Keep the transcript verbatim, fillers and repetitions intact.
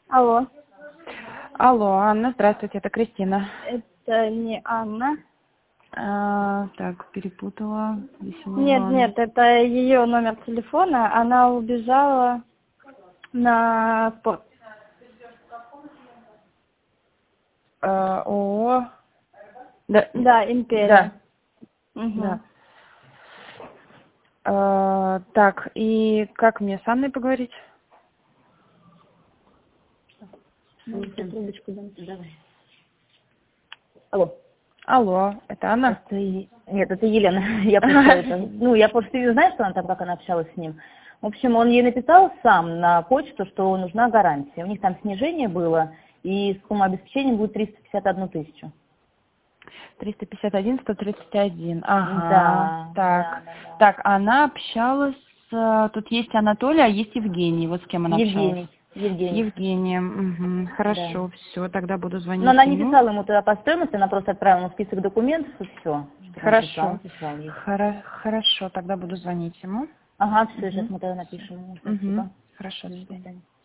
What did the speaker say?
Алло. Алло, Анна, здравствуйте, это Кристина. Это не Анна. А, так, перепутала. Нет, нет, это ее номер телефона. Она убежала на спорт. А, ООО. Да, Да, Империя. Да. Угу. Да. А, так, и как мне с Анной поговорить? Трубочку давай. Алло. Алло, это Анна? Это... Нет, это Елена. Я просто это... Ну, я просто не знаю, что она там, как она общалась с ним. В общем, он ей написал сам на почту, что нужна гарантия. У них там снижение было, и сумма обеспечения будет триста пятьдесят одну тысячу. триста пятьдесят один сто тридцать один. Ага. Да, Так. да, да, да. Так, она общалась с... Тут есть Анатолий, а есть Евгений. Вот с кем она Евгений. общалась? Евгений. С Евгением. Угу. Хорошо, Да. все, тогда буду звонить Но она не ему. писала ему туда по стоимости, она просто отправила ему список документов, и все. Хорошо. Он прислал ей. Хоро- Хорошо, тогда буду звонить ему. Ага, все, Угу. сейчас мы тогда напишем ему. Угу. Спасибо. Хорошо, до До свидания. свидания.